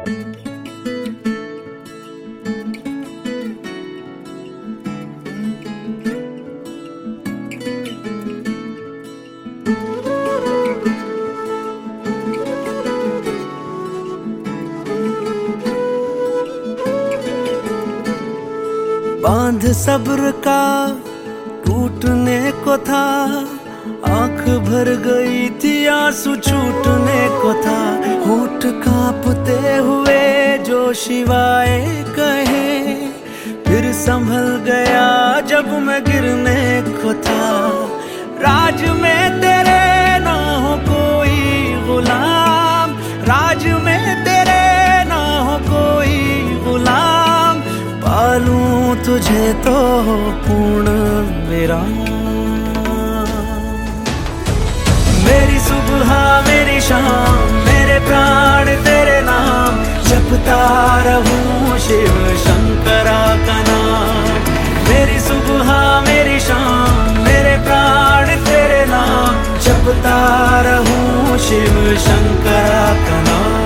बांध सब्र का टूटने को था, आंख भर गई थी आंसू छूटने को था। होठ कांपते हुए जो शिवाय कहे, फिर संभल गया जब मैं गिरने को था। राज में तेरे ना हो कोई गुलाम, राज में तेरे ना हो कोई गुलाम, पालूं तुझे तो पूर्ण विराम। मेरी सुबह मेरी शाम, मेरे प्राण तेरे नाम, जपता रहूं शिव शंकरा का नाम। मेरी सुबह मेरी शाम, मेरे प्राण तेरे नाम, जपता रहूं शिव शंकरा का नाम।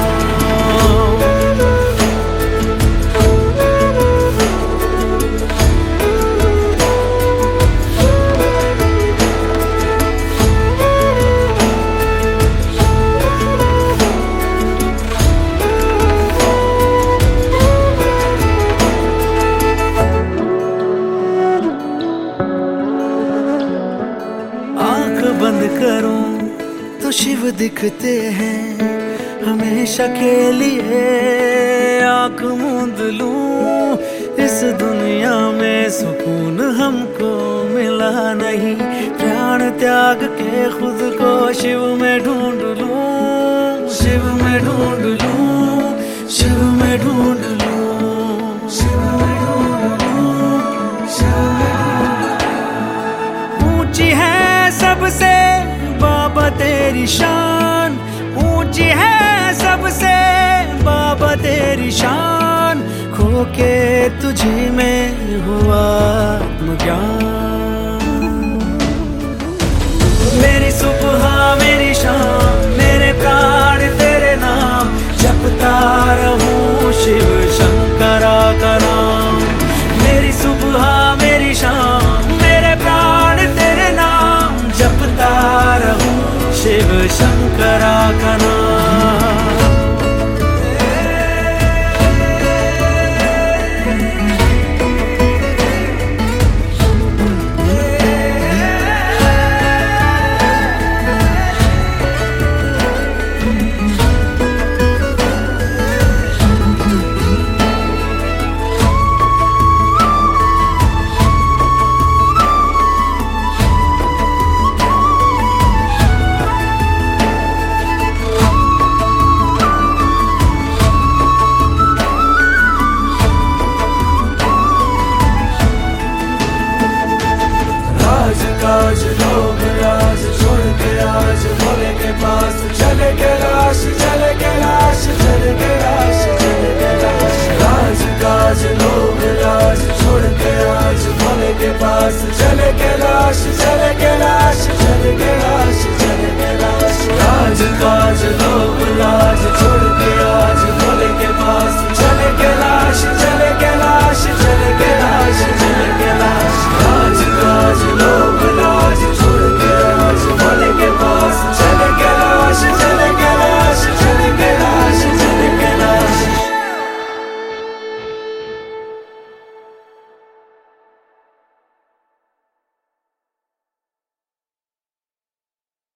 बंद करूं तो शिव दिखते हैं हमेशा के लिए। आंख मूंद लूं इस दुनिया में सुकून हमको मिला नहीं। प्राण त्याग के खुद को शिव में ढूंढ लूं, शिव में ढूंढ लूं, शिव में ढूंढ लूं, शिव में ढूंढ लूं, शिव में ढूंढ लूं। ऊंची है सबसे बाबा तेरी शान, ऊंची है सबसे बाबा तेरी शान। खो के तुझी में हुआ आत्मज्ञान।